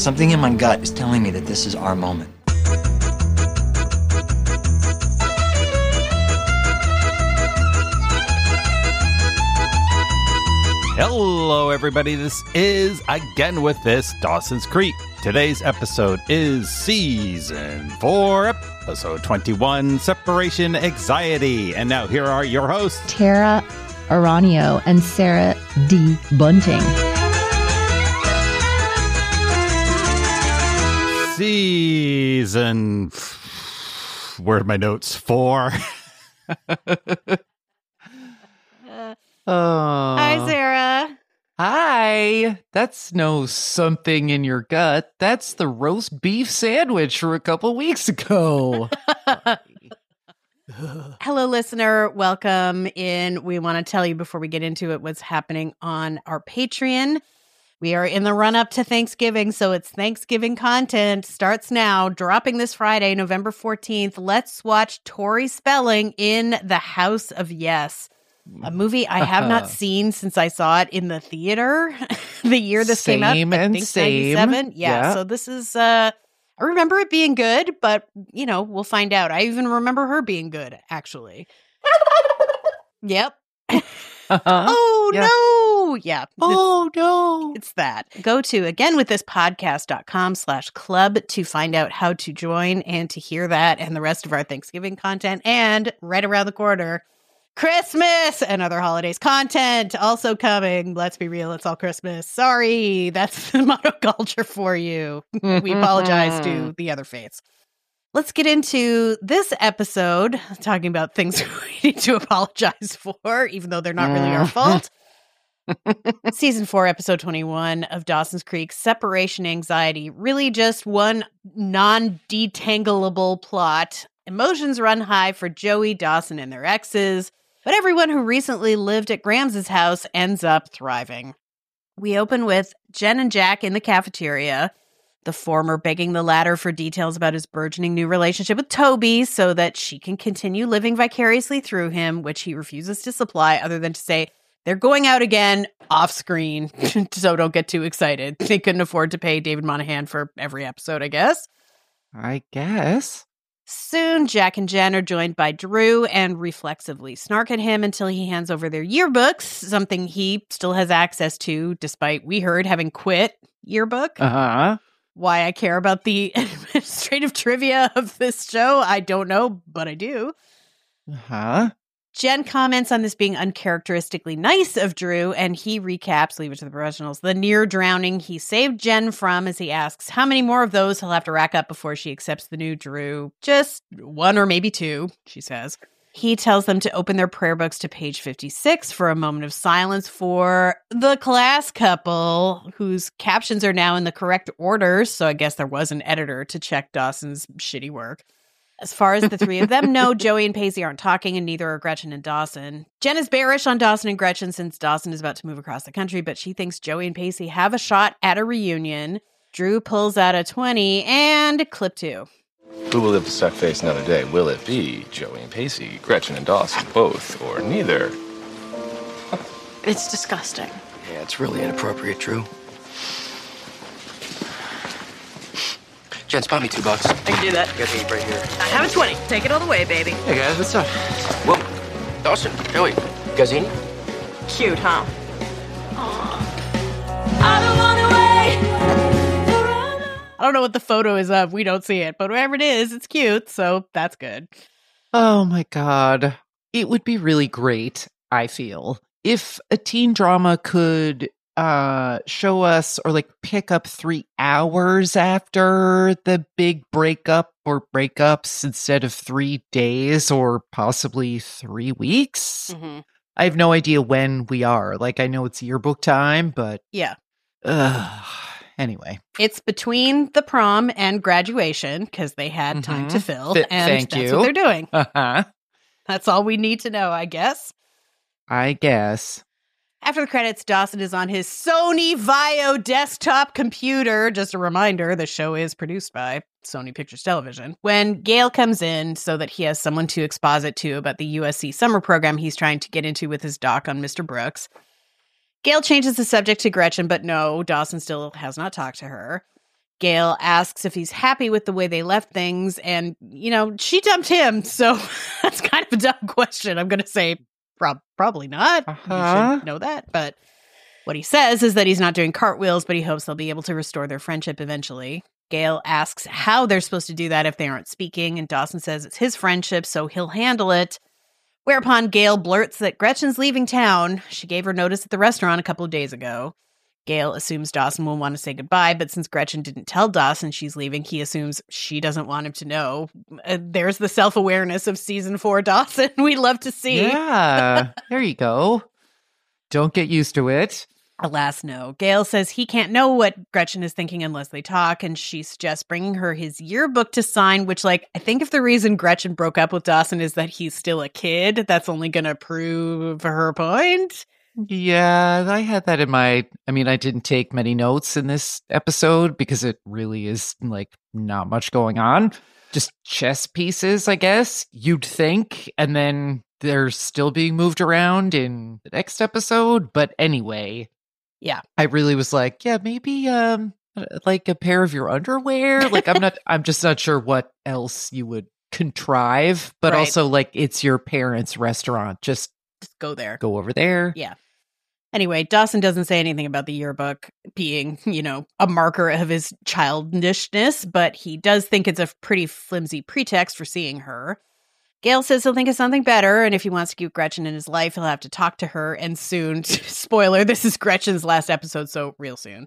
Something in my gut is telling me that this is our moment. Hello, everybody. This is Again With This, Dawson's Creek. Today's episode is Season 4, Episode 21, Separation Anxiety. And now here are your hosts, Tara Aranio and Sarah D. Bunting. Season... Where are my notes? 4. Hi, Sarah. Hi. That's no something in your gut. That's the roast beef sandwich from a couple weeks ago. Hello, listener. Welcome in. We want to tell you before we get into it what's happening on our Patreon. We are in the run-up to Thanksgiving, so it's Thanksgiving content. Starts now, dropping this Friday, November 14th. Let's watch Tori Spelling in The House of Yes. A movie I have not seen since I saw it in the theater the year this came out. I think 97. Yeah, so this is, I remember it being good, but, you know, we'll find out. I even remember her being good, actually. Yep. Oh, yeah. no. Yeah. Oh, no. It's that. Go to againwithThispodcast.com/club to find out how to join and to hear that and the rest of our Thanksgiving content. And right around the corner, Christmas and other holidays content also coming. Let's be real, it's all Christmas. Sorry, that's the monoculture for you. We apologize to the other faiths. Let's get into this episode, talking about things we need to apologize for, even though they're not really our fault. Season 4, episode 21 of Dawson's Creek, Separation Anxiety. Really just one non-detangleable plot. Emotions run high for Joey, Dawson, and their exes, but everyone who recently lived at Grams' house ends up thriving. We open with Jen and Jack in the cafeteria, the former begging the latter for details about his burgeoning new relationship with Toby so that she can continue living vicariously through him, which he refuses to supply other than to say they're going out again off screen, so don't get too excited. They couldn't afford to pay David Monahan for every episode, I guess. I guess. Soon, Jack and Jen are joined by Drew and reflexively snark at him until he hands over their yearbooks, something he still has access to, despite, we heard, having quit yearbook. Uh-huh. Why I care about the administrative trivia of this show, I don't know, but I do. Uh-huh. Jen comments on this being uncharacteristically nice of Drew, and he recaps, leave it to the professionals, the near drowning he saved Jen from as he asks how many more of those he'll have to rack up before she accepts the new Drew. Just one or maybe two, she says. He tells them to open their prayer books to page 56 for a moment of silence for the class couple, whose captions are now in the correct order, so I guess there was an editor to check Dawson's shitty work. As far as the three of them know, Joey and Pacey aren't talking, and neither are Gretchen and Dawson. Jen is bearish on Dawson and Gretchen since Dawson is about to move across the country, but she thinks Joey and Pacey have a shot at a reunion. Drew pulls out a 20, and clip 2. Who will live to suck face another day? Will it be Joey and Pacey, Gretchen and Dawson, both, or neither? It's disgusting. Yeah, it's really inappropriate, Drew. Jen, spot me $2. I can do that. Get me right here. I have a 20. Take it all the way, baby. Hey guys, what's up? Whoa, Dawson, Joey, you guys eating? Cute, huh? I don't know what the photo is of. We don't see it, but whatever it is, it's cute, so that's good. Oh my God. It would be really great, I feel, if a teen drama could show us or like pick up 3 hours after the big breakup or breakups instead of 3 days or possibly 3 weeks. Mm-hmm. I have no idea when we are. Like, I know it's yearbook time, but Yeah. Anyway. It's between the prom and graduation because they had time to fill, and Thank that's you. what they're doing. Uh-huh. That's all we need to know, I guess. I guess. After the credits, Dawson is on his Sony Vaio desktop computer. Just a reminder, the show is produced by Sony Pictures Television. When Gail comes in so that he has someone to exposit to about the USC summer program he's trying to get into with his doc on Mr. Brooks. Gail changes the subject to Gretchen, but no, Dawson still has not talked to her. Gail asks if he's happy with the way they left things, and, she dumped him, so that's kind of a dumb question. I'm going to say probably not. You should know that, but what he says is that he's not doing cartwheels, but he hopes they'll be able to restore their friendship eventually. Gail asks how they're supposed to do that if they aren't speaking, and Dawson says it's his friendship, so he'll handle it. Whereupon Gail blurts that Gretchen's leaving town. She gave her notice at the restaurant a couple of days ago. Gail assumes Dawson will want to say goodbye, but since Gretchen didn't tell Dawson she's leaving, he assumes she doesn't want him to know. There's the self-awareness of season 4 Dawson we love to see. Yeah, there you go. Don't get used to it. Alas, no. Gail says he can't know what Gretchen is thinking unless they talk, and she suggests bringing her his yearbook to sign, which, I think if the reason Gretchen broke up with Dawson is that he's still a kid, that's only going to prove her point. Yeah, I had that in my... I didn't take many notes in this episode because it really is, not much going on. Just chess pieces, I guess, you'd think, and then they're still being moved around in the next episode, but anyway... Yeah. I really was like, yeah, maybe a pair of your underwear. I'm just not sure what else you would contrive, but right. Also it's your parents' restaurant. Just go there. Go over there. Yeah. Anyway, Dawson doesn't say anything about the yearbook being, a marker of his childishness, but he does think it's a pretty flimsy pretext for seeing her. Gail says he'll think of something better, and if he wants to keep Gretchen in his life, he'll have to talk to her, and soon. Spoiler, this is Gretchen's last episode, so real soon.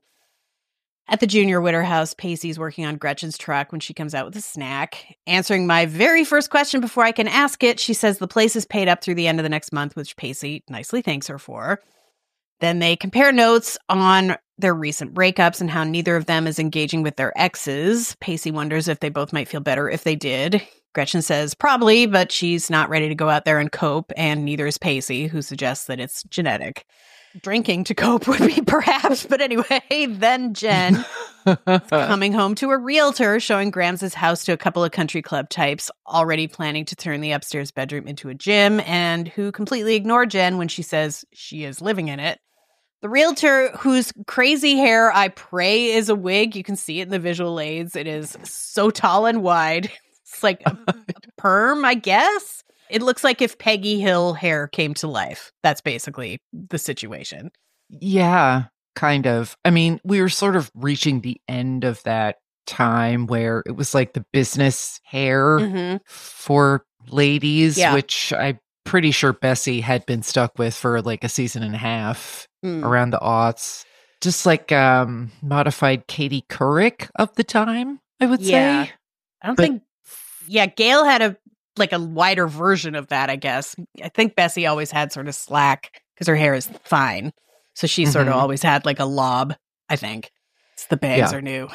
At the Junior Witter house, Pacey's working on Gretchen's truck when she comes out with a snack. Answering my very first question before I can ask it, she says the place is paid up through the end of the next month, which Pacey nicely thanks her for. Then they compare notes on their recent breakups and how neither of them is engaging with their exes. Pacey wonders if they both might feel better if they did. Gretchen says probably, but she's not ready to go out there and cope, and neither is Pacey, who suggests that it's genetic. Drinking to cope would be perhaps, but anyway, then Jen is coming home to a realtor showing Grams' house to a couple of country club types already planning to turn the upstairs bedroom into a gym, and who completely ignore Jen when she says she is living in it. The realtor, whose crazy hair I pray is a wig, you can see it in the visual aids. It is so tall and wide. It's like a perm, I guess. It looks like if Peggy Hill hair came to life. That's basically the situation. Yeah, kind of. We were sort of reaching the end of that time where it was like the business hair for ladies, which I'm pretty sure Bessie had been stuck with for a season and a half around the aughts. Just modified Katie Couric of the time, I would say. I don't think... Yeah, Gail had a wider version of that, I guess. I think Bessie always had sort of slack because her hair is fine. So she sort of always had a lob, I think. It's the bangs are new.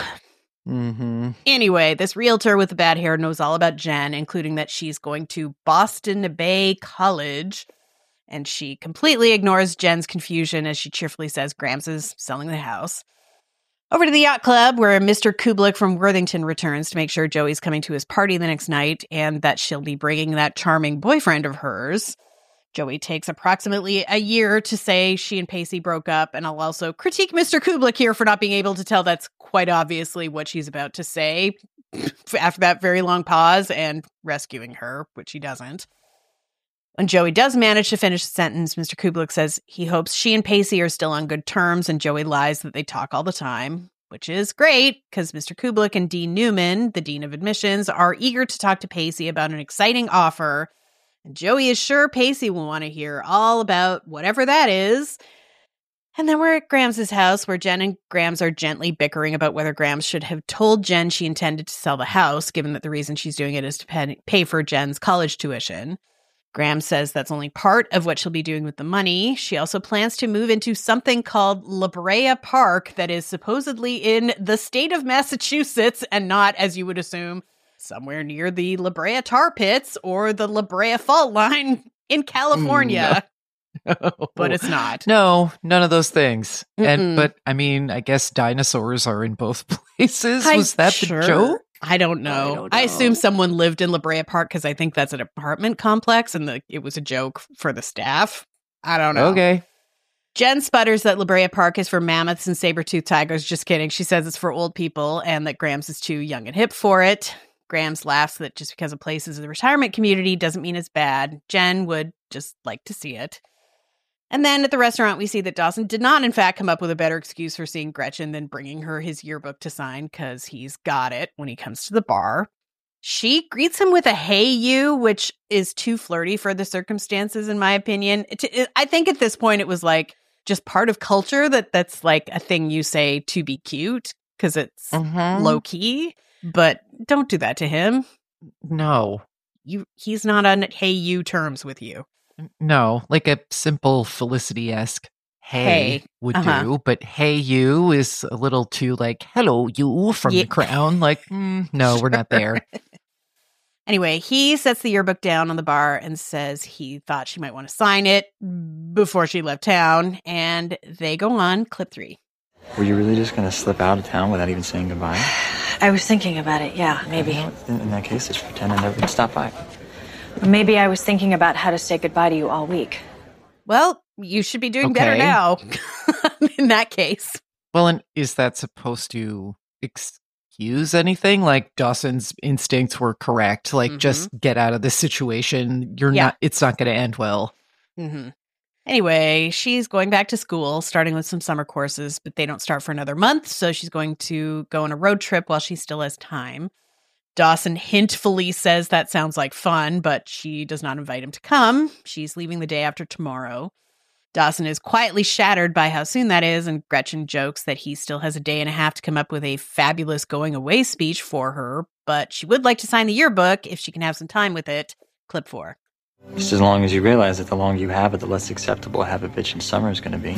Anyway, this realtor with the bad hair knows all about Jen, including that she's going to Boston Bay College. And she completely ignores Jen's confusion as she cheerfully says Grams is selling the house. Over to the yacht club, where Mr. Kublik from Worthington returns to make sure Joey's coming to his party the next night and that she'll be bringing that charming boyfriend of hers. Joey takes approximately a year to say she and Pacey broke up, and I'll also critique Mr. Kublik here for not being able to tell that's quite obviously what she's about to say after that very long pause and rescuing her, which he doesn't. When Joey does manage to finish the sentence, Mr. Kublik says he hopes she and Pacey are still on good terms, and Joey lies that they talk all the time, which is great because Mr. Kublik and Dean Newman, the Dean of Admissions, are eager to talk to Pacey about an exciting offer, and Joey is sure Pacey will want to hear all about whatever that is. And then we're at Grams' house, where Jen and Grams are gently bickering about whether Grams should have told Jen she intended to sell the house, given that the reason she's doing it is to pay for Jen's college tuition. Grams says that's only part of what she'll be doing with the money. She also plans to move into something called La Brea Park that is supposedly in the state of Massachusetts and not, as you would assume, somewhere near the La Brea Tar Pits or the La Brea Fault Line in California. No. But it's not. No, none of those things. But I guess dinosaurs are in both places. Was that the joke? I don't know. I assume someone lived in La Brea Park because I think that's an apartment complex and it was a joke for the staff. I don't know. Okay. Jen sputters that La Brea Park is for mammoths and saber-toothed tigers. Just kidding. She says it's for old people and that Grams is too young and hip for it. Grams laughs that just because a place is a retirement community doesn't mean it's bad. Jen would just like to see it. And then at the restaurant, we see that Dawson did not, in fact, come up with a better excuse for seeing Gretchen than bringing her his yearbook to sign because he's got it when he comes to the bar. She greets him with a "Hey, you," which is too flirty for the circumstances, in my opinion. I think at this point it was like just part of culture that's like a thing you say to be cute because it's low key. But don't do that to him. No. He's not on "Hey, you" terms with you. No, like a simple Felicity-esque hey would do, but "Hey, you" is a little too like, "Hello, you" from The Crown. Like, no, we're not there. Anyway, he sets the yearbook down on the bar and says he thought she might want to sign it before she left town, and they go on clip 3. Were you really just going to slip out of town without even saying goodbye? I was thinking about it, yeah, maybe. You know, in that case, just pretend I never even stopped by. Maybe I was thinking about how to say goodbye to you all week. Well, you should be doing better now in that case. Well, and is that supposed to excuse anything? Like Dawson's instincts were correct. Like, just get out of this situation. It's not going to end well. Mm-hmm. Anyway, she's going back to school, starting with some summer courses, but they don't start for another month. So she's going to go on a road trip while she still has time. Dawson hintfully says that sounds like fun, but she does not invite him to come. She's leaving the day after tomorrow. Dawson is quietly shattered by how soon that is, and Gretchen jokes that he still has a day and a half to come up with a fabulous going away speech for her, but she would like to sign the yearbook if she can have some time with it. Clip 4. Just as long as you realize that the longer you have it, the less acceptable have a bitch in summer is going to be.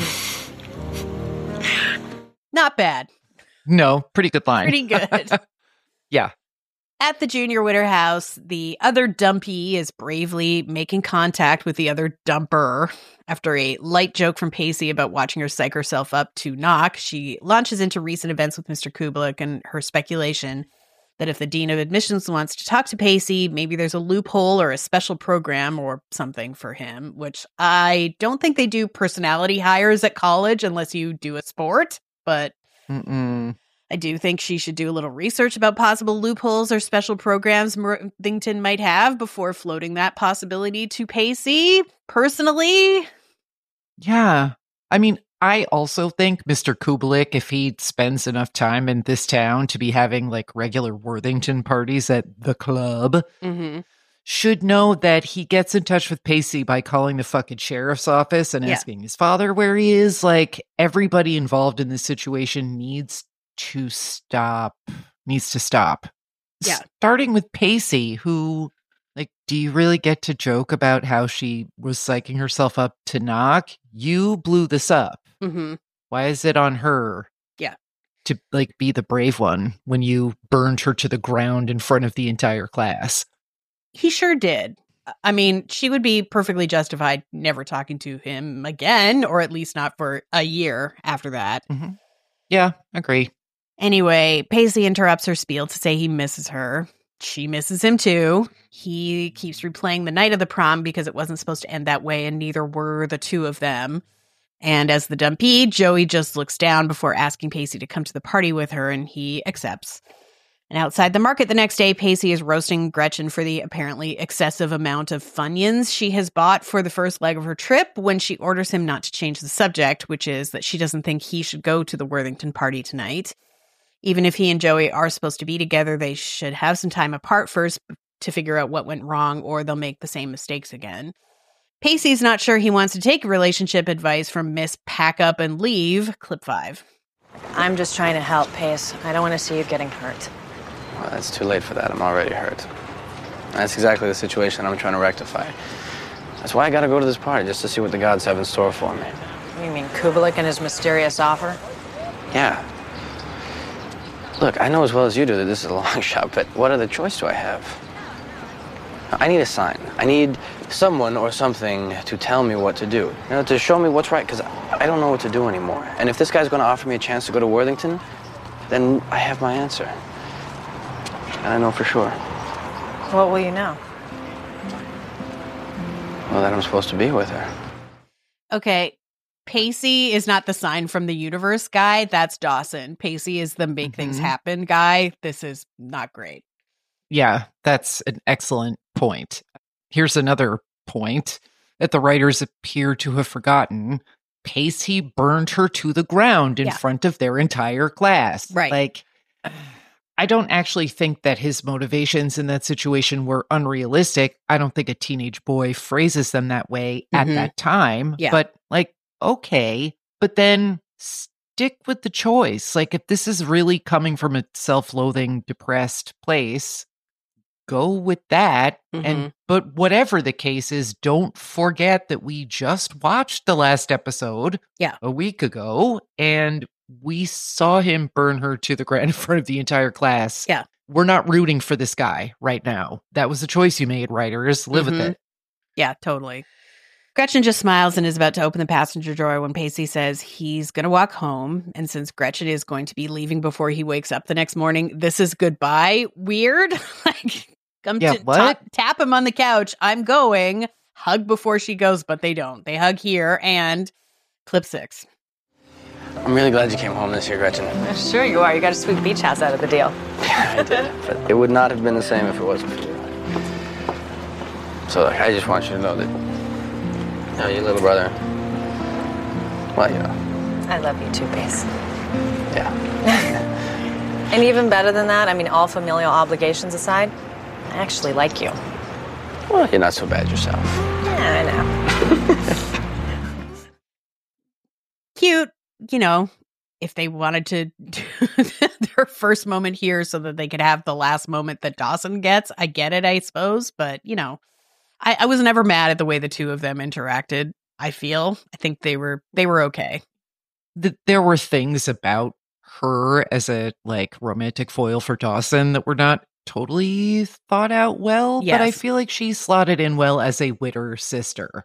Not bad. No, pretty good line. Pretty good. Yeah. At the junior Witter house, the other dumpy is bravely making contact with the other dumper. After a light joke from Pacey about watching her psych herself up to knock, she launches into recent events with Mr. Kubelik and her speculation that if the dean of admissions wants to talk to Pacey, maybe there's a loophole or a special program or something for him, which I don't think they do personality hires at college unless you do a sport, but I do think she should do a little research about possible loopholes or special programs Worthington might have before floating that possibility to Pacey, personally. Yeah. I mean, I also think Mr. Kubelik, if he spends enough time in this town to be having like regular Worthington parties at the club, should know that he gets in touch with Pacey by calling the fucking sheriff's office and asking his father where he is. Like, everybody involved in this situation needs to stop. Yeah. Starting with Pacey, who, like, do you really get to joke about how she was psyching herself up to knock? You blew this up. Why is it on her? Yeah. To, like, be the brave one when you burned her to the ground in front of the entire class? He sure did. I mean, she would be perfectly justified never talking to him again, or at least not for a year after that. Yeah, agree. Anyway, Pacey interrupts her spiel to say he misses her. She misses him too. He keeps replaying the night of the prom because it wasn't supposed to end that way, and neither were the two of them. And as the dumpy, Joey just looks down before asking Pacey to come to the party with her, and he accepts. And outside the market the next day, Pacey is roasting Gretchen for the apparently excessive amount of Funyuns she has bought for the first leg of her trip when she orders him not to change the subject, which is that she doesn't think he should go to the Worthington party tonight. Even if he and Joey are supposed to be together, they should have some time apart first to figure out what went wrong, or they'll make the same mistakes again. Pacey's not sure he wants to take relationship advice from Miss Pack Up and Leave. Clip 5. I'm just trying to help, Pace. I don't want to see you getting hurt. Well, it's too late for that. I'm already hurt. That's exactly the situation I'm trying to rectify. That's why I gotta go to this party, just to see what the gods have in store for me. You mean Kubelik and his mysterious offer? Yeah. Look, I know as well as you do that this is a long shot, but what other choice do I have? I need a sign. I need someone or something to tell me what to do. You know, to show me what's right, because I don't know what to do anymore. And if this guy's going to offer me a chance to go to Worthington, then I have my answer. And I know for sure. What will you know? Well, that I'm supposed to be with her. Okay, Pacey is not the sign from the universe guy. That's Dawson. Pacey is the make things happen guy. This is not great. Yeah, that's an excellent point. Here's another point that the writers appear to have forgotten. Pacey burned her to the ground in front of their entire class. Right. Like, I don't actually think that his motivations in that situation were unrealistic. I don't think a teenage boy phrases them that way at that time. Yeah. But, like, okay. But then stick with the choice. Like, if this is really coming from a self-loathing, depressed place, go with that. But whatever the case is, don't forget that we just watched the last episode a week ago, and we saw him burn her to the ground in front of the entire class. Yeah. We're not rooting for this guy right now. That was the choice you made, writers. Live with it. Yeah, totally. Gretchen just smiles and is about to open the passenger door when Pacey says he's going to walk home. And since Gretchen is going to be leaving before he wakes up the next morning, this is goodbye. Weird. Like, come tap him on the couch. I'm going. Hug before she goes, but they don't. They hug here. And clip 6. I'm really glad you came home this year, Gretchen. Sure you are. You got a sweet beach house out of the deal. Yeah, I did. But it would not have been the same if it wasn't for you. So, like, I just want you to know that, you know, your little brother, well, you know. I love you too, Pace. Yeah. And even better than that, I mean, all familial obligations aside, I actually like you. Well, you're not so bad yourself. Yeah, I know. Cute. You know, if they wanted to do their first moment here so that they could have the last moment that Dawson gets, I get it, I suppose. But, you know, I was never mad at the way the two of them interacted, I feel. I think they were okay. There were things about her as a, like, romantic foil for Dawson that were not totally thought out well. Yes. But I feel like she slotted in well as a Witter sister.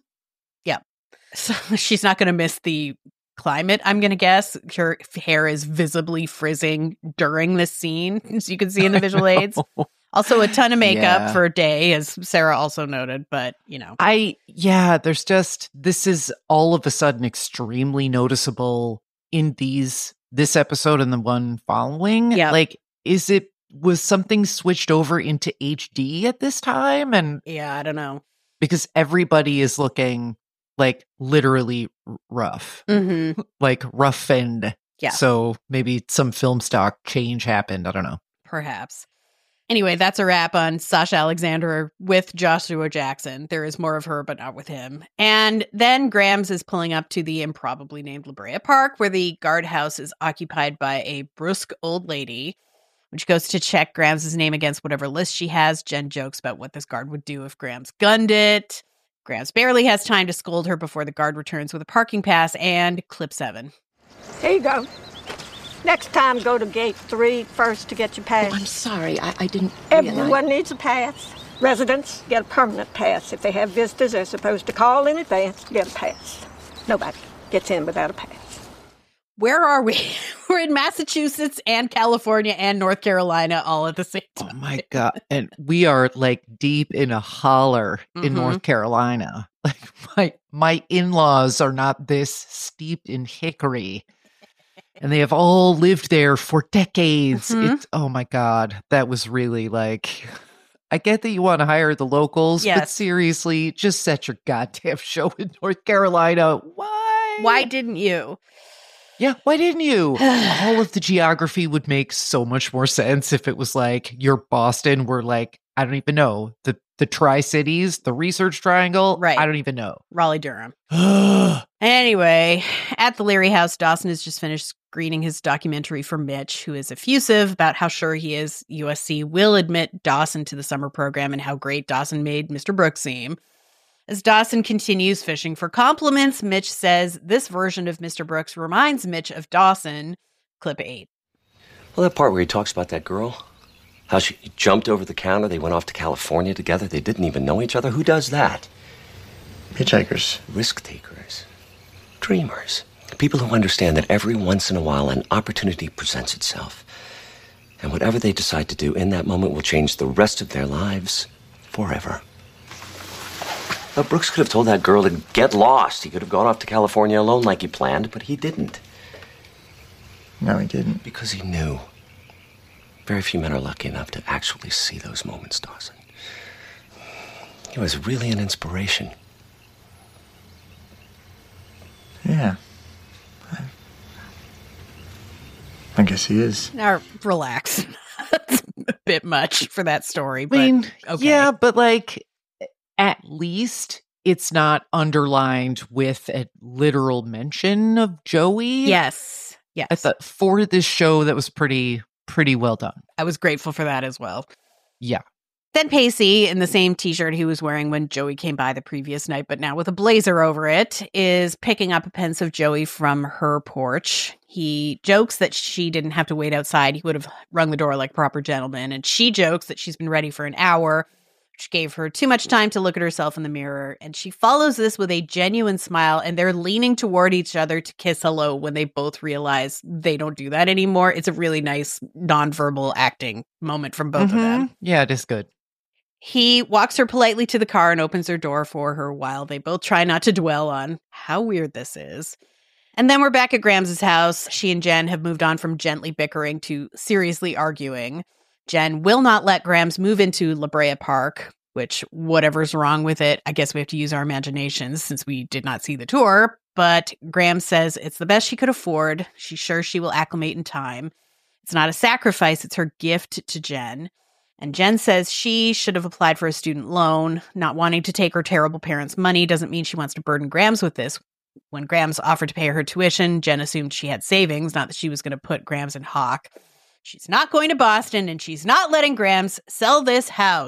Yeah. So she's not going to miss the climate, I'm going to guess. Her hair is visibly frizzing during this scene, as you can see in the visual aids. Also, a ton of makeup for a day, as Sarah also noted, but, you know. There's just, this is all of a sudden extremely noticeable in this episode and the one following. Yeah. Like, was something switched over into HD at this time? And yeah, I don't know. Because everybody is looking like literally rough, like roughened. Yeah. So maybe some film stock change happened. I don't know. Perhaps. Anyway, that's a wrap on Sasha Alexander with Joshua Jackson. There is more of her, but not with him. And then Grams is pulling up to the improbably named La Brea Park, where the guardhouse is occupied by a brusque old lady, which goes to check Grams' name against whatever list she has. Jen jokes about what this guard would do if Grams gunned it. Grams barely has time to scold her before the guard returns with a parking pass, and clip 7. Here you go. Next time, go to gate 3 first to get your pass. Oh, I'm sorry. I didn't realize. Everyone needs a pass. Residents get a permanent pass. If they have visitors, they're supposed to call in advance to get a pass. Nobody gets in without a pass. Where are we? We're in Massachusetts and California and North Carolina all at the same time. Oh my God. And we are like deep in a holler in North Carolina. Like my in-laws are not this steeped in hickory. And they have all lived there for decades. Oh my God. That was really like, I get that you want to hire the locals, but seriously, just set your goddamn show in North Carolina. Why? Why didn't you? Yeah, why didn't you? All of the geography would make so much more sense if it was like your Boston were like, I don't even know, the Tri-Cities, the Research Triangle. Right. I don't even know. Raleigh-Durham. Anyway, at the Leary house, Dawson has just finished screening his documentary for Mitch, who is effusive about how sure he is USC will admit Dawson to the summer program and how great Dawson made Mr. Brooks seem. As Dawson continues fishing for compliments, Mitch says this version of Mr. Brooks reminds Mitch of Dawson. Clip 8. Well, that part where he talks about that girl, how she jumped over the counter, they went off to California together, they didn't even know each other. Who does that? Hitchhikers. Risk takers. Dreamers. People who understand that every once in a while an opportunity presents itself. And whatever they decide to do in that moment will change the rest of their lives forever. But Brooks could have told that girl to get lost. He could have gone off to California alone like he planned, but he didn't. No, he didn't. Because he knew. Very few men are lucky enough to actually see those moments, Dawson. He was really an inspiration. Yeah. I guess he is. Now, relax. That's a bit much for that story. But, I mean, okay. yeah, but like, at least it's not underlined with a literal mention of Joey. Yes. Yes. I thought for this show, that was pretty well done. I was grateful for that as well. Yeah. Then Pacey, in the same t-shirt he was wearing when Joey came by the previous night, but now with a blazer over it, is picking up a pensive Joey from her porch. He jokes that she didn't have to wait outside. He would have rung the door like a proper gentleman. And she jokes that she's been ready for an hour, which gave her too much time to look at herself in the mirror. And she follows this with a genuine smile, and they're leaning toward each other to kiss hello when they both realize they don't do that anymore. It's a really nice nonverbal acting moment from both of them. Yeah, it is good. He walks her politely to the car and opens her door for her while they both try not to dwell on how weird this is. And then we're back at Grams' house. She and Jen have moved on from gently bickering to seriously arguing. Jen will not let Grams move into La Brea Park, which, whatever's wrong with it, I guess we have to use our imaginations since we did not see the tour. But Grams says it's the best she could afford. She's sure she will acclimate in time. It's not a sacrifice, it's her gift to Jen. And Jen says she should have applied for a student loan. Not wanting to take her terrible parents' money doesn't mean she wants to burden Grams with this. When Grams offered to pay her tuition, Jen assumed she had savings, not that she was going to put Grams in hock. She's not going to Boston, and she's not letting Grams sell this house! !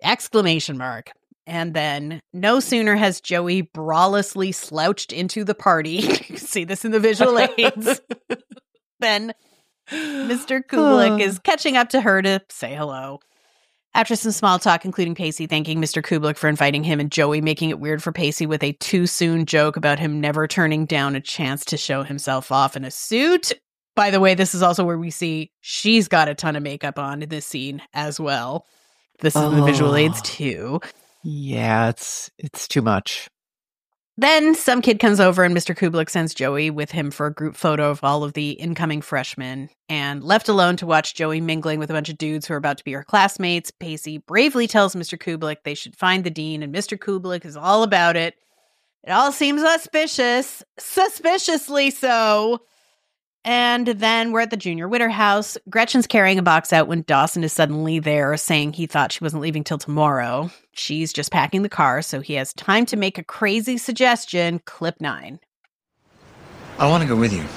And then, no sooner has Joey brawlessly slouched into the party, you can see this in the visual aids, then Mr. Kubelik is catching up to her to say hello. After some small talk, including Pacey thanking Mr. Kubelik for inviting him and Joey making it weird for Pacey with a too soon joke about him never turning down a chance to show himself off in a suit. By the way, this is also where we see she's got a ton of makeup on in this scene as well. This is in the visual aids too. Yeah, it's too much. Then some kid comes over and Mr. Kubelik sends Joey with him for a group photo of all of the incoming freshmen. And left alone to watch Joey mingling with a bunch of dudes who are about to be her classmates, Pacey bravely tells Mr. Kubelik they should find the dean, and Mr. Kubelik is all about it. It all seems suspicious. Suspiciously so. And then we're at the Junior Witter house. Gretchen's carrying a box out when Dawson is suddenly there, saying he thought she wasn't leaving till tomorrow. She's just packing the car, so he has time to make a crazy suggestion. Clip 9. I want to go with you.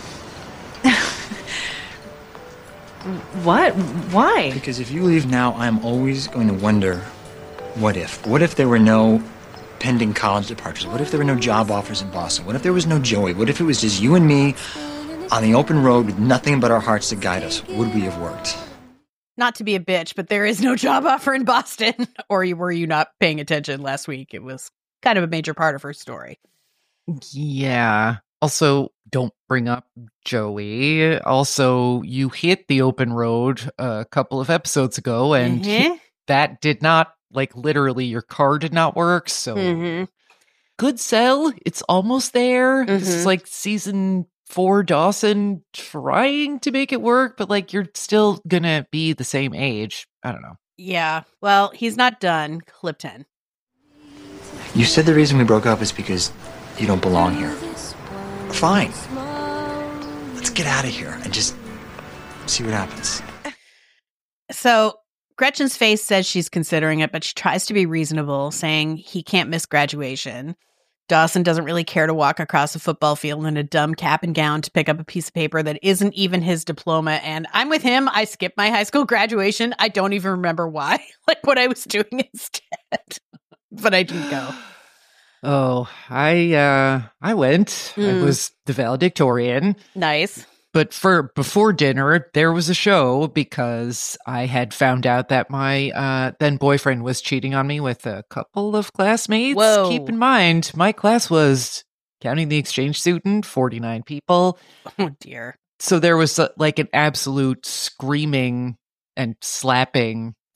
What? Why? Because if you leave now, I'm always going to wonder, what if? What if there were no pending college departures? What if there were no job offers in Boston? What if there was no Joey? What if it was just you and me on the open road with nothing but our hearts to guide us? Would we have worked? Not to be a bitch, but there is no job offer in Boston. Or were you not paying attention last week? It was kind of a major part of her story. Yeah. Also, don't bring up Joey. Also, you hit the open road a couple of episodes ago, and that did not, like, literally your car did not work. So good sell. It's almost there. This is like season 4 Dawson trying to make it work, but like you're still gonna be the same age. I don't know. Yeah. Well, he's not done. Clip 10. You said the reason we broke up is because you don't belong here. Fine. Let's get out of here and just see what happens. So Gretchen's face says she's considering it, but she tries to be reasonable, saying he can't miss graduation. Dawson doesn't really care to walk across a football field in a dumb cap and gown to pick up a piece of paper that isn't even his diploma. And I'm with him. I skipped my high school graduation. I don't even remember why, like what I was doing instead. But I didn't go. Oh, I went. I was the valedictorian. Nice. But before dinner, there was a show because I had found out that my then boyfriend was cheating on me with a couple of classmates. Whoa. Keep in mind, my class was, counting the exchange student, 49 people. Oh, dear. So there was like an absolute screaming and slapping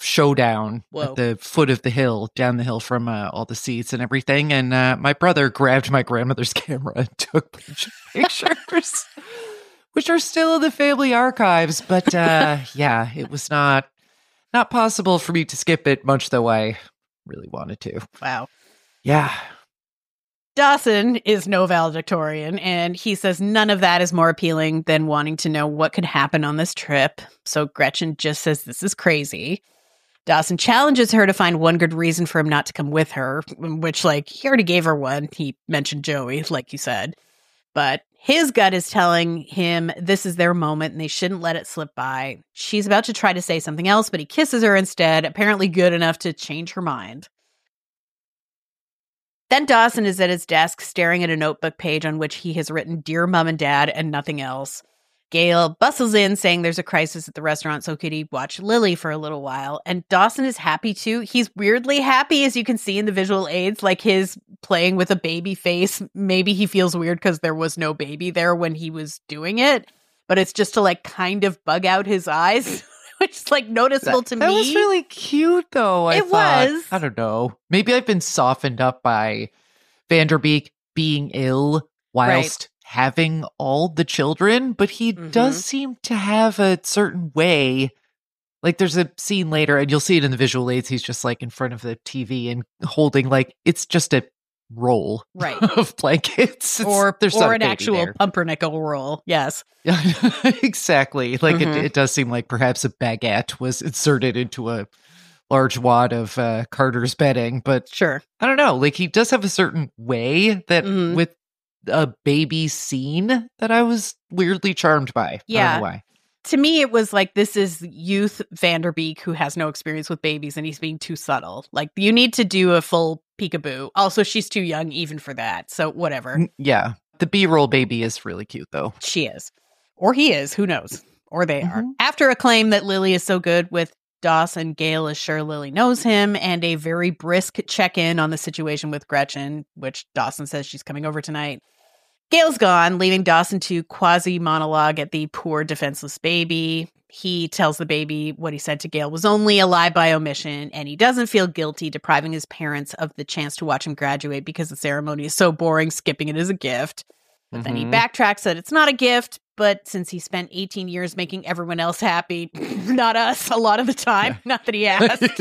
showdown Whoa. at the foot of the hill, down the hill from all the seats and everything. And my brother grabbed my grandmother's camera and took a bunch of pictures, which are still in the family archives. But yeah, it was not possible for me to skip it, much though I really wanted to. Wow. Yeah. Dawson is no valedictorian, and he says none of that is more appealing than wanting to know what could happen on this trip. So Gretchen just says this is crazy. Dawson challenges her to find one good reason for him not to come with her, which, like, he already gave her one. He mentioned Joey, like you said. But his gut is telling him this is their moment and they shouldn't let it slip by. She's about to try to say something else, but he kisses her instead, apparently good enough to change her mind. Then Dawson is at his desk staring at a notebook page on which he has written Dear Mom and Dad and nothing else. Gail bustles in saying there's a crisis at the restaurant, so could he watch Lily for a little while? And Dawson is happy too. He's weirdly happy, as you can see in the visual aids, like his playing with a baby face. Maybe he feels weird because there was no baby there when he was doing it, but it's just to like kind of bug out his eyes. Which is like noticeable to me. That was really cute, though. I thought. Was. I don't know. Maybe I've been softened up by Vanderbeek being ill whilst having all the children, but he does seem to have a certain way. Like there's a scene later, and you'll see it in the visual aids. He's just like in front of the TV and holding like it's just a roll of blankets. Or there's not an a baby actual there. pumpernickel roll. Yes. Exactly. Like it does seem like perhaps a baguette was inserted into a large wad of Carter's bedding, but sure. I don't know. Like he does have a certain way that with a baby scene that I was weirdly charmed by. Yeah. I don't know why. To me, it was like, this is youth Vanderbeek who has no experience with babies and he's being too subtle. Like, you need to do a full peekaboo. Also, she's too young even for that. So whatever. Yeah. The B-roll baby is really cute, though. She is. Or he is. Who knows? Or they are. After a claim that Lily is so good with Dawson, Gail is sure Lily knows him, and a very brisk check-in on the situation with Gretchen, which Dawson says she's coming over tonight. Gail's gone, leaving Dawson to quasi-monologue at the poor, defenseless baby. He tells the baby what he said to Gail was only a lie by omission, and he doesn't feel guilty depriving his parents of the chance to watch him graduate because the ceremony is so boring, skipping it as a gift. But then he backtracks that it's not a gift, but since he spent 18 years making everyone else happy, not us, a lot of the time, not that he asked.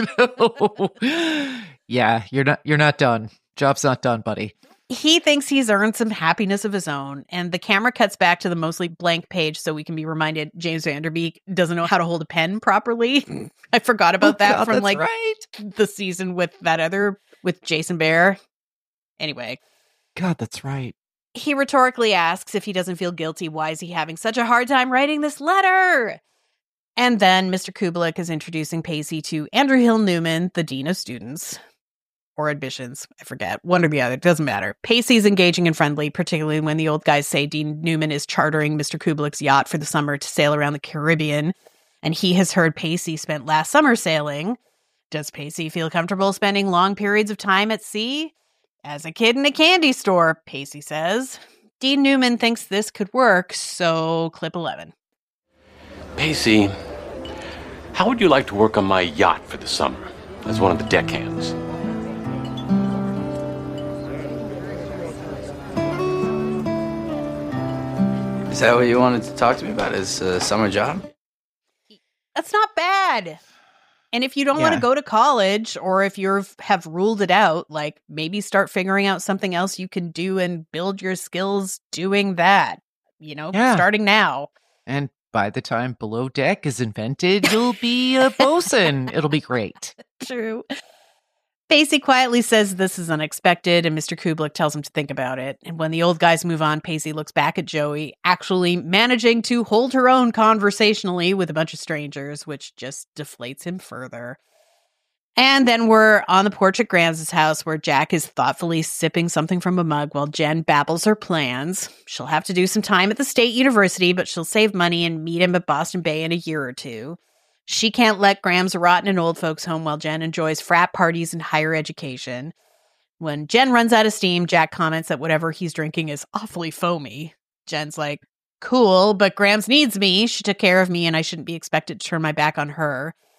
Yeah, you're not done. Job's not done, buddy. He thinks he's earned some happiness of his own, and the camera cuts back to the mostly blank page so we can be reminded James Vanderbeek doesn't know how to hold a pen properly. I forgot about that from the season with with Jason Bear. Anyway. God, that's right. He rhetorically asks if he doesn't feel guilty, why is he having such a hard time writing this letter? And then Mr. Kubelik is introducing Pacey to Andrew Hill Newman, the Dean of Students. Or admissions, I forget. One or the other, doesn't matter. Pacey's engaging and friendly, particularly when the old guys say Dean Newman is chartering Mr. Kubelik's yacht for the summer to sail around the Caribbean, and he has heard Pacey spent last summer sailing. Does Pacey feel comfortable spending long periods of time at sea? As a kid in a candy store, Pacey says. Dean Newman thinks this could work, so clip 11. Pacey, how would you like to work on my yacht for the summer as one of the deckhands? Is that what you wanted to talk to me about? Is a summer job? That's not bad. And if you don't want to go to college, or if you have ruled it out, like maybe start figuring out something else you can do and build your skills doing that, starting now. And by the time Below Deck is invented, you'll be a bosun. It'll be great. True. Pacey quietly says this is unexpected, and Mr. Kubelik tells him to think about it. And when the old guys move on, Pacey looks back at Joey, actually managing to hold her own conversationally with a bunch of strangers, which just deflates him further. And then we're on the porch at Grams' house, where Jack is thoughtfully sipping something from a mug while Jen babbles her plans. She'll have to do some time at the State University, but she'll save money and meet him at Boston Bay in a year or two. She can't let Grams rot in an old folks' home while Jen enjoys frat parties and higher education. When Jen runs out of steam, Jack comments that whatever he's drinking is awfully foamy. Jen's like, cool, but Grams needs me. She took care of me, and I shouldn't be expected to turn my back on her.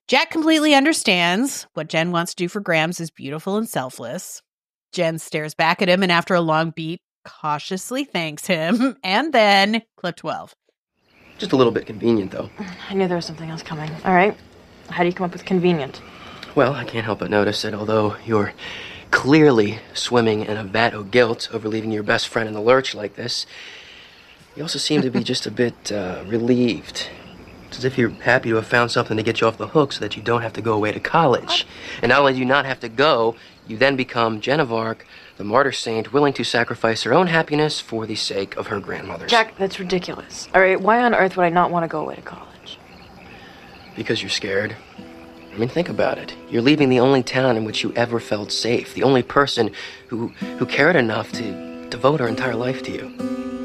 Jack completely understands what Jen wants to do for Grams is beautiful and selfless. Jen stares back at him and after a long beat, cautiously thanks him. And then, clip 12. Just a little bit convenient, though. I knew there was something else coming. All right. How do you come up with convenient? Well, I can't help but notice that although you're clearly swimming in a vat of guilt over leaving your best friend in the lurch like this, you also seem to be just a bit relieved. It's as if you're happy to have found something to get you off the hook so that you don't have to go away to college. And not only do you not have to go, you then become Joan of Arc, the martyr saint, willing to sacrifice her own happiness for the sake of her grandmother's. Jack, that's ridiculous. All right, why on earth would I not want to go away to college? Because you're scared. I mean, think about it. You're leaving the only town in which you ever felt safe, the only person who cared enough to devote her entire life to you.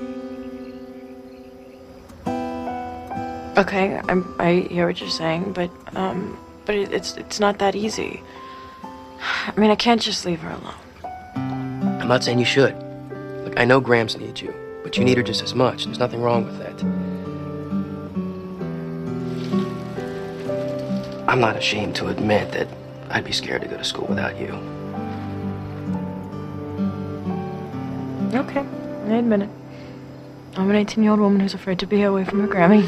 Okay, I hear what you're saying, but it's not that easy. I mean, I can't just leave her alone. I'm not saying you should. Look, I know Grams needs you, but you need her just as much. There's nothing wrong with that. I'm not ashamed to admit that I'd be scared to go to school without you. Okay, I admit it. I'm an 18-year-old woman who's afraid to be away from her Grammy.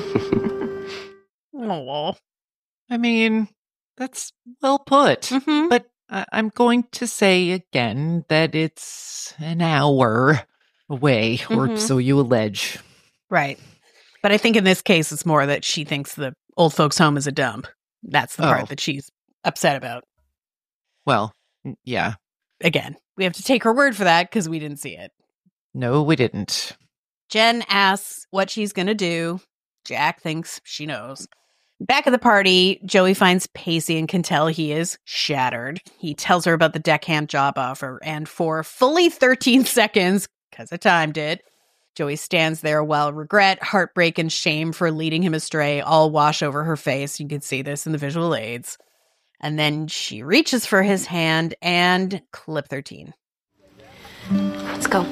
Oh, I mean, that's well put. But I'm going to say again that it's an hour away, or so you allege. Right. But I think in this case, it's more that she thinks the old folks' home is a dump. That's the part that she's upset about. Well, yeah. Again, we have to take her word for that because we didn't see it. No, we didn't. Jen asks what she's going to do. Jack thinks she knows. Back at the party, Joey finds Pacey and can tell he is shattered. He tells her about the deckhand job offer, and for fully 13 seconds, because I timed it, Joey stands there while regret, heartbreak, and shame for leading him astray all wash over her face. You can see this in the visual aids. And then she reaches for his hand and clip 13. Let's go.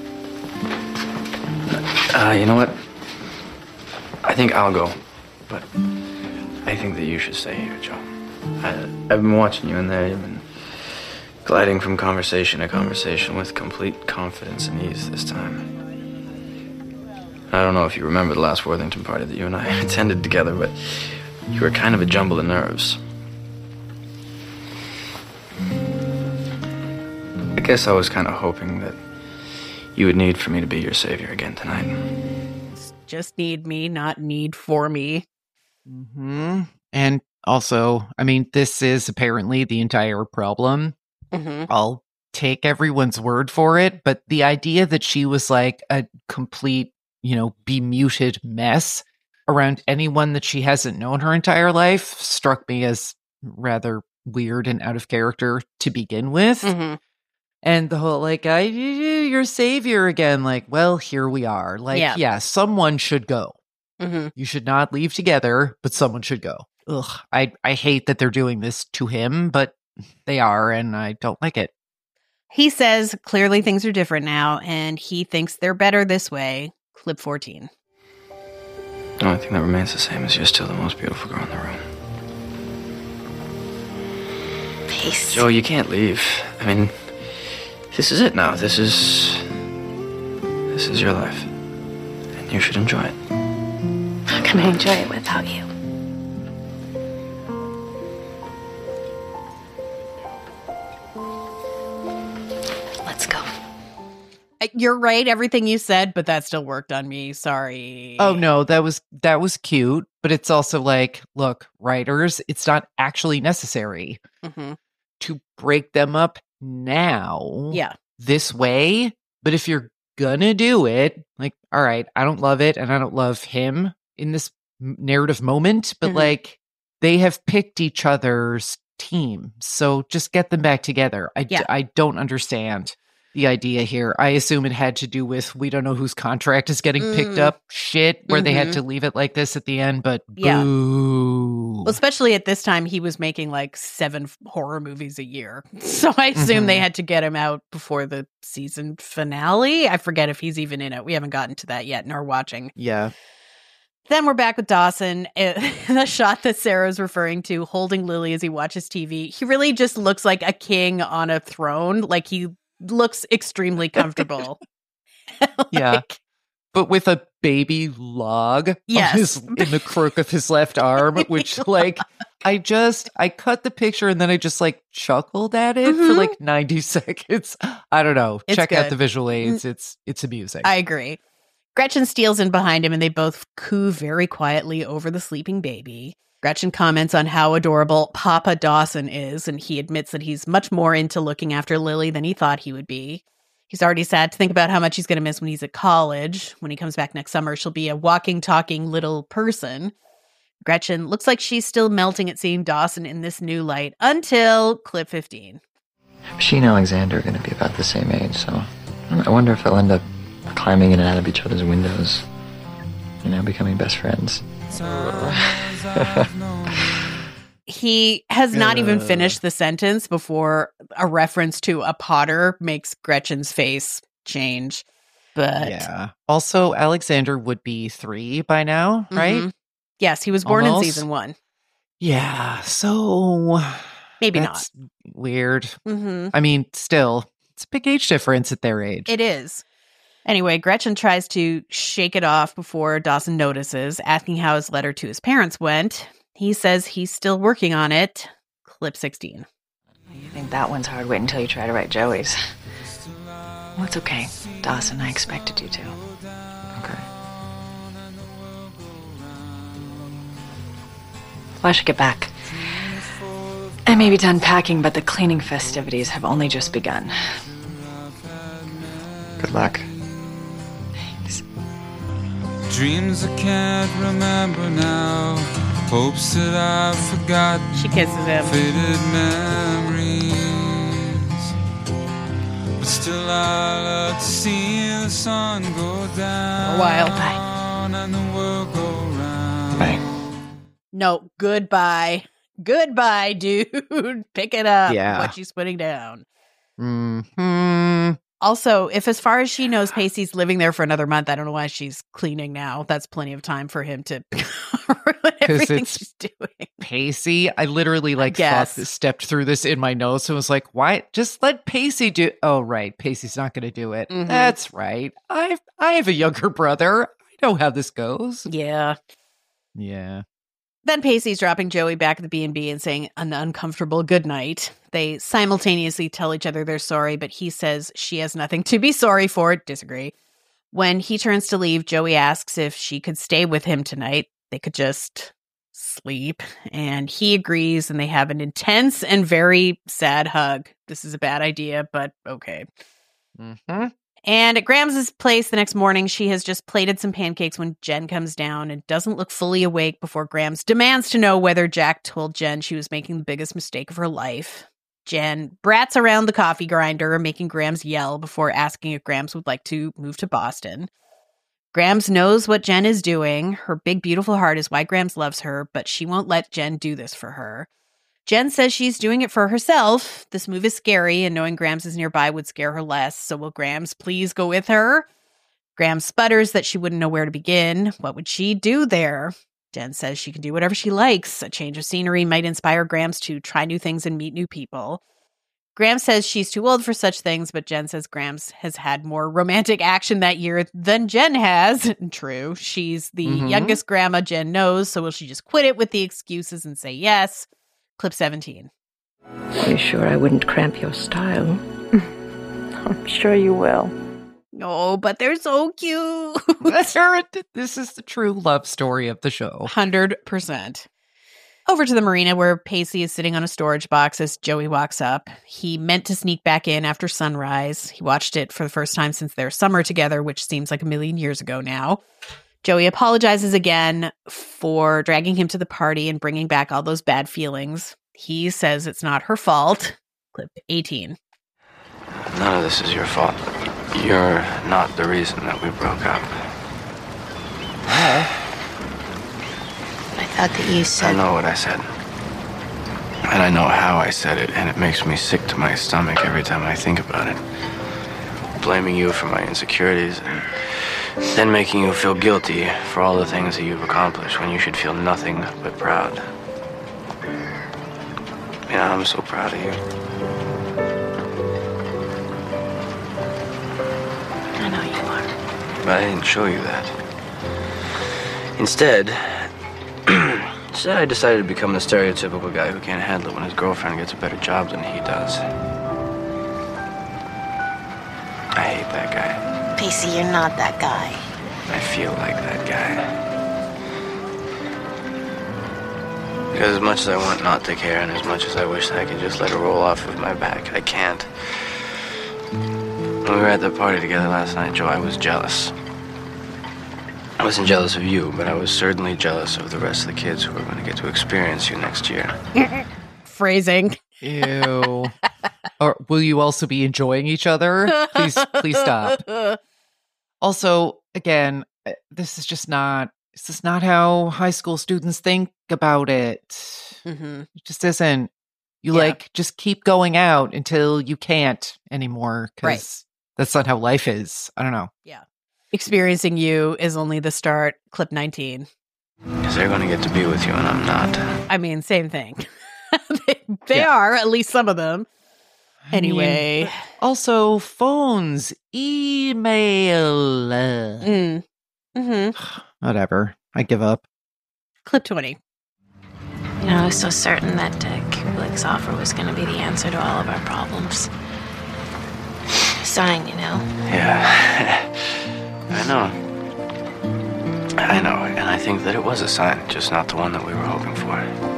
You know what? I think I'll go, but I think that you should stay here, Joe. I've been watching you in there. You've been gliding from conversation to conversation with complete confidence and ease this time. I don't know if you remember the last Worthington party that you and I attended together, but you were kind of a jumble of nerves. I guess I was kind of hoping that you would need for me to be your savior again tonight. Just need me, not need for me. And also, I mean, this is apparently the entire problem. I'll take everyone's word for it, but the idea that she was like a complete, bemuted mess around anyone that she hasn't known her entire life struck me as rather weird and out of character to begin with. And the whole, your savior again, well, here we are. Yeah, someone should go. You should not leave together, but someone should go. Ugh, I hate that they're doing this to him, but they are, and I don't like it. He says clearly things are different now, and he thinks they're better this way. Clip 14. The only thing that remains the same is you're still the most beautiful girl in the room. Peace. Joe, you can't leave. I mean, this is it now. This is your life. And you should enjoy it. How can I enjoy it without you? Let's go. You're right, everything you said, but that still worked on me. Sorry. Oh no, that was cute, but it's also look, writers, it's not actually necessary to break them up now. This way. But if you're gonna do it, all right, I don't love it, and I don't love him in this narrative moment, but they have picked each other's team, so just get them back together. I don't understand the idea here. I assume it had to do with we don't know whose contract is getting picked up shit, where they had to leave it like this at the end, but boo. Well, especially at this time, he was making 7 horror movies a year. So I assume they had to get him out before the season finale. I forget if he's even in it. We haven't gotten to that yet in our watching. Yeah. Then we're back with Dawson. The shot that Sarah's referring to, holding Lily as he watches TV. He really just looks like a king on a throne. Like, he looks extremely comfortable. Yeah. But with a baby log in the crook of his left arm, which I cut the picture and then I just chuckled at it for 90 seconds. I don't know. Check out the visual aids. It's amusing. I agree. Gretchen steals in behind him and they both coo very quietly over the sleeping baby. Gretchen comments on how adorable Papa Dawson is, and he admits that he's much more into looking after Lily than he thought he would be. He's already sad to think about how much he's going to miss when he's at college. When he comes back next summer, she'll be a walking, talking little person. Gretchen looks like she's still melting at seeing Dawson in this new light until clip 15. She and Alexander are going to be about the same age, so I wonder if they'll end up climbing in and out of each other's windows, becoming best friends. He has not even finished the sentence before a reference to a Potter makes Gretchen's face change. But yeah. Also, Alexander would be 3 by now, right? Mm-hmm. Yes, he was born in season 1. Yeah, so maybe that's not weird. Mm-hmm. I mean, still, it's a big age difference at their age. It is. Anyway, Gretchen tries to shake it off before Dawson notices, asking how his letter to his parents went. He says he's still working on it. Clip 16. You think that one's hard? Wait until you try to write Joey's. Well, it's okay, Dawson. I expected you to. Okay. Well, I should get back. I may be done packing, but the cleaning festivities have only just begun. Good luck. Thanks. Dreams I can't remember now. Hopes that I forgot. She kisses him. Faded memories. But still I love to see the sun go down. A while. Bye. And the world go round. Bye. No, goodbye. Goodbye, dude. Pick it up. Yeah. What she's putting down. Mm-hmm. Also, if as far as she knows, Pacey's living there for another month, I don't know why she's cleaning now. That's plenty of time for him to ruin everything she's doing. Pacey, I literally stepped through this in my notes and was like, why? Just let Pacey do. Oh, right. Pacey's not going to do it. Mm-hmm. That's right. I have a younger brother. I know how this goes. Yeah. Yeah. Then Pacey's dropping Joey back at the B&B and saying an uncomfortable goodnight. They simultaneously tell each other they're sorry, but he says she has nothing to be sorry for. Disagree. When he turns to leave, Joey asks if she could stay with him tonight. They could just sleep. And he agrees, and they have an intense and very sad hug. This is a bad idea, but okay. Mm-hmm. And at Grams' place the next morning, she has just plated some pancakes when Jen comes down and doesn't look fully awake before Grams demands to know whether Jack told Jen she was making the biggest mistake of her life. Jen brats around the coffee grinder, making Grams yell before asking if Grams would like to move to Boston. Grams knows what Jen is doing. Her big, beautiful heart is why Grams loves her, but she won't let Jen do this for her. Jen says she's doing it for herself. This move is scary, and knowing Grams is nearby would scare her less. So will Grams please go with her? Grams sputters that she wouldn't know where to begin. What would she do there? Jen says she can do whatever she likes. A change of scenery might inspire Grams to try new things and meet new people. Grams says she's too old for such things, but Jen says Grams has had more romantic action that year than Jen has. True. She's the youngest grandma Jen knows, so will she just quit it with the excuses and say yes? Clip 17. Are you sure I wouldn't cramp your style? I'm sure you will. Oh, but they're so cute. This is the true love story of the show. 100%. Over to the marina where Pacey is sitting on a storage box as Joey walks up. He meant to sneak back in after sunrise. He watched it for the first time since their summer together, which seems like a million years ago now. Joey apologizes again for dragging him to the party and bringing back all those bad feelings. He says it's not her fault. Clip 18. None of this is your fault. You're not the reason that we broke up. I thought that you said... I know what I said. And I know how I said it, and it makes me sick to my stomach every time I think about it. Blaming you for my insecurities and Then making you feel guilty for all the things that you've accomplished when you should feel nothing but proud. Yeah, I'm so proud of you. I know you are. But I didn't show you that. Instead, I decided to become the stereotypical guy who can't handle it when his girlfriend gets a better job than he does. I hate that guy. Pacey, you're not that guy. I feel like that guy. Because as much as I want not to care, and as much as I wish I could just let it roll off of my back, I can't. When we were at the party together last night, Joe, I was jealous. I wasn't jealous of you, but I was certainly jealous of the rest of the kids who were going to get to experience you next year. Phrasing. Ew. Or will you also be enjoying each other? Please stop. Also, again, this is not how high school students think about it. Mm-hmm. It just isn't. You just keep going out until you can't anymore, because that's not how life is. I don't know. Yeah. Experiencing you is only the start. Clip 19. Because they're going to get to be with you and I'm not. I mean, same thing. they are, at least some of them. Anyway. Also, phones, email. Whatever. I give up. Clip 20. You know, I was so certain that Kubelik's offer was going to be the answer to all of our problems. Sign, you know? Yeah. I know, and I think that it was a sign, just not the one that we were hoping for.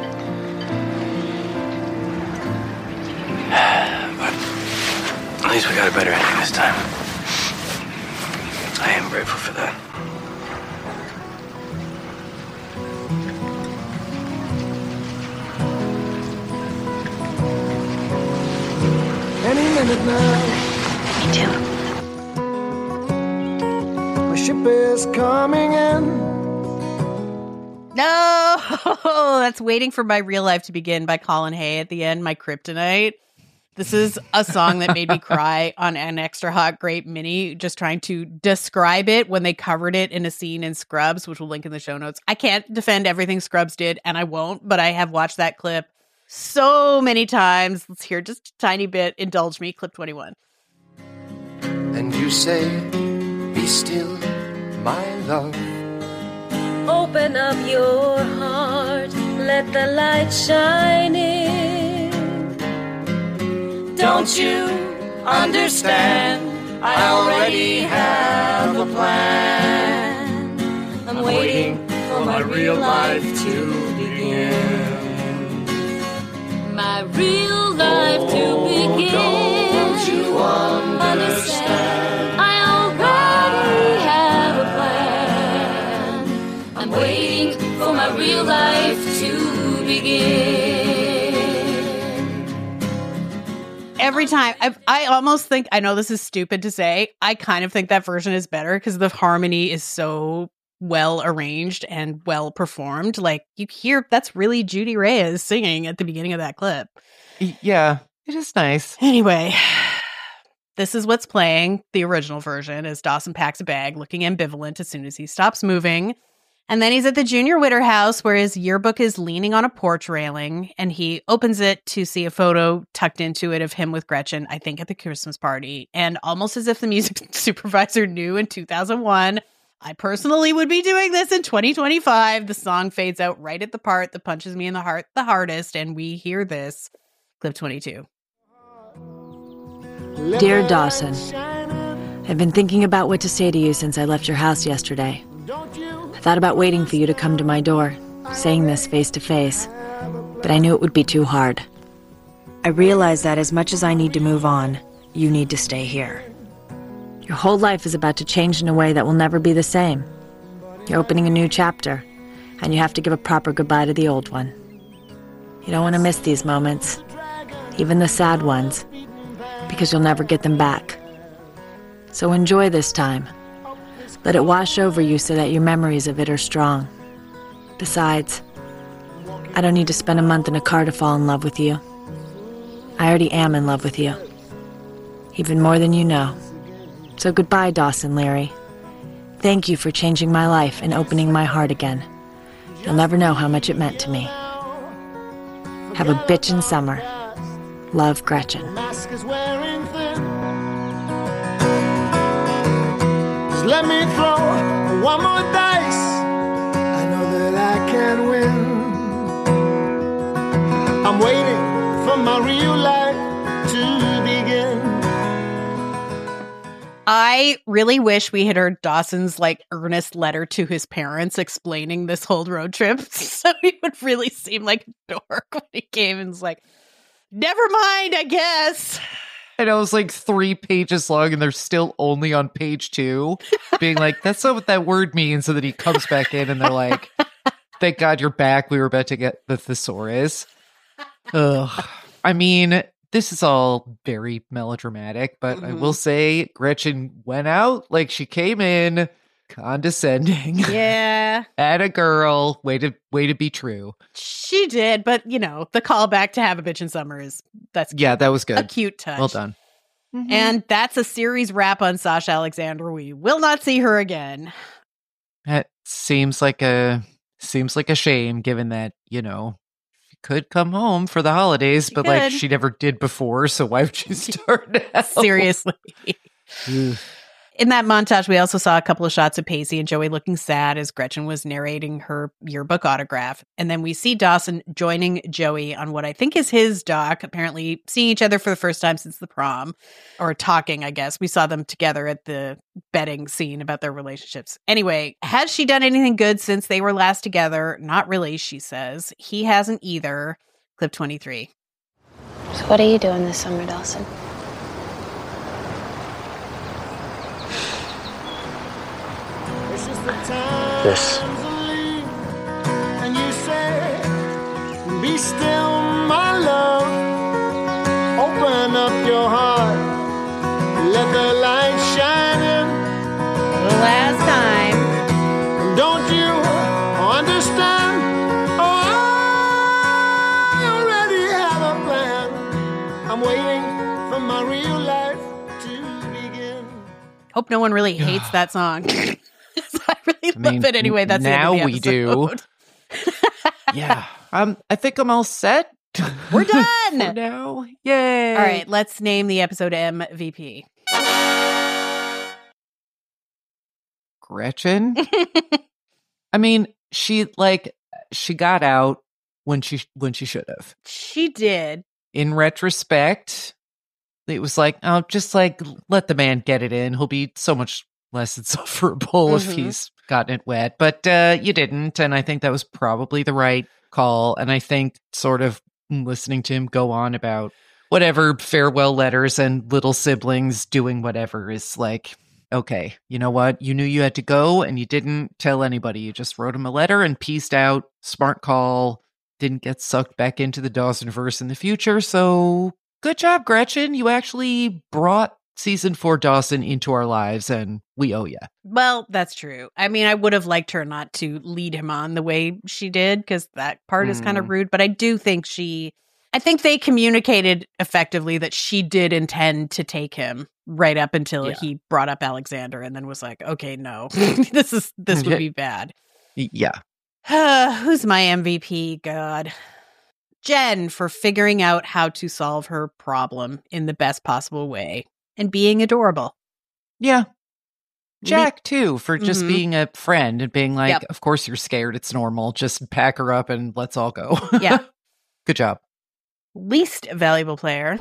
But at least we got a better ending this time. I am grateful for that. Any minute now. Me too. The ship is coming in. No, that's Waiting for My Real Life to Begin by Colin Hay at the end, my kryptonite. This is a song that made me cry on an Extra Hot Grape mini, just trying to describe it when they covered it in a scene in Scrubs, which we'll link in the show notes. I can't defend everything Scrubs did, and I won't, but I have watched that clip so many times. Let's hear just a tiny bit. Indulge me. Clip 21. And you say, be still, my love. Open up your heart, let the light shine in. Don't you understand? I already have a plan. I'm waiting for my real life to begin. My real life to begin. Don't you understand? I already have a plan. I'm waiting for my real life to begin. Every time, I almost think, I know this is stupid to say, I kind of think that version is better because the harmony is so well arranged and well performed. Like, you hear, that's really Judy Reyes singing at the beginning of that clip. Yeah, it is nice. Anyway, this is what's playing, the original version, as Dawson packs a bag, looking ambivalent as soon as he stops moving. And then he's at the Junior Witter house where his yearbook is leaning on a porch railing, and he opens it to see a photo tucked into it of him with Gretchen, I think at the Christmas party. And almost as if the music supervisor knew in 2001, I personally would be doing this in 2025. The song fades out right at the part that punches me in the heart the hardest, and we hear this. Clip 22. Dear Dawson, I've been thinking about what to say to you since I left your house yesterday. I thought about waiting for you to come to my door, saying this face to face, but I knew it would be too hard. I realize that as much as I need to move on, you need to stay here. Your whole life is about to change in a way that will never be the same. You're opening a new chapter, and you have to give a proper goodbye to the old one. You don't want to miss these moments, even the sad ones, because you'll never get them back. So enjoy this time. Let it wash over you so that your memories of it are strong. Besides, I don't need to spend a month in a car to fall in love with you. I already am in love with you. Even more than you know. So goodbye, Dawson Leary. Thank you for changing my life and opening my heart again. You'll never know how much it meant to me. Have a bitchin' summer. Love, Gretchen. Mask is wearing thin. Just let me throw one more dice. I know that I can win. I'm waiting for my real life to begin. I really wish we had heard Dawson's earnest letter to his parents explaining this whole road trip. So he would really seem like a dork when he came and was like, never mind, I guess. I know it was 3 pages long and they're still only on page 2. Being like, that's not what that word means. So that he comes back in and they're like, thank God you're back. We were about to get the thesaurus. Ugh. I mean, this is all very melodramatic, but I will say Gretchen went out like she came in condescending. Yeah. At a girl. Way to be true. She did, but the callback to Have a Bitchin' Summer that was good. A cute touch. Well done. And that's a series wrap on Sasha Alexander. We will not see her again. That seems like a shame, given that, she could come home for the holidays, but she never did before, so why would she start now? Seriously. In that montage, we also saw a couple of shots of Pacey and Joey looking sad as Gretchen was narrating her yearbook autograph. And then we see Dawson joining Joey on what I think is his dock, apparently seeing each other for the first time since the prom. Or talking, I guess. We saw them together at the betting scene about their relationships. Anyway, has she done anything good since they were last together? Not really, she says. He hasn't either. Clip 23. So what are you doing this summer, Dawson? This. And you say, be still, my love. Open up your heart. Let the light shine in. Last time. Don't you understand? Oh, I already have a plan. I'm waiting for my real life to begin. Hope no one really hates that song. I really love it anyway. That's now the end of the we do. Yeah. I think I'm all set. We're done for now. Yay! All right, let's name the episode MVP. Gretchen. I mean, she got out when she should have. She did. In retrospect, it was just let the man get it in. He'll be so much less insufferable if he's gotten it wet. But you didn't, and I think that was probably the right call. And I think sort of listening to him go on about whatever farewell letters and little siblings doing whatever is okay, you know what? You knew you had to go and you didn't tell anybody. You just wrote him a letter and pieced out. Smart call. Didn't get sucked back into the Dawsonverse in the future. So good job, Gretchen. You actually brought Season 4 Dawson into our lives, and we owe you. Well, that's true. I mean, I would have liked her not to lead him on the way she did, because that part is kind of rude, but I do think I think they communicated effectively that she did intend to take him right up until he brought up Alexander and then was like, okay, no, this would be bad. Yeah. Who's my MVP? God. Jen, for figuring out how to solve her problem in the best possible way. And being adorable. Yeah. Jack, too, for just being a friend and being like, of course you're scared. It's normal. Just pack her up and let's all go. Yeah. Good job. Least valuable player.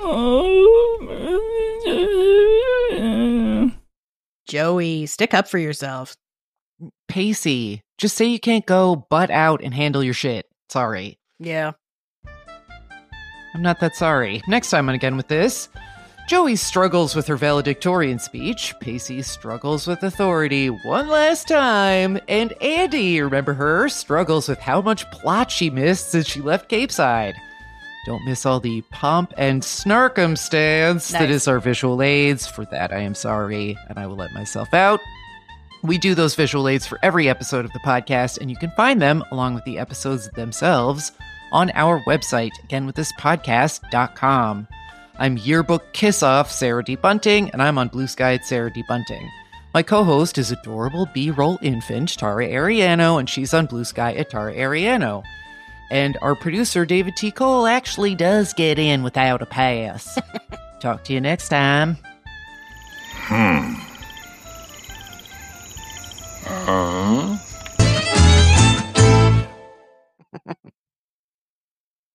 Joey, stick up for yourself. Pacey, just say you can't go butt out and handle your shit. Sorry. Yeah. I'm not that sorry. Next time on Again with This. Joey struggles with her valedictorian speech. Pacey struggles with authority one last time. And Andy, remember her, struggles with how much plot she missed since she left Capeside. Don't miss all the pomp and snarkumstance that is our visual aids. For that, I am sorry, and I will let myself out. We do those visual aids for every episode of the podcast, and you can find them, along with the episodes themselves, on our website, againwiththispodcast.com. I'm Yearbook Kiss Off, Sarah D. Bunting, and I'm on Blue Sky at Sarah D. Bunting. My co-host is adorable B-roll infant Tara Ariano, and she's on Blue Sky at Tara Ariano. And our producer, David T. Cole, actually does get in without a pass. Talk to you next time.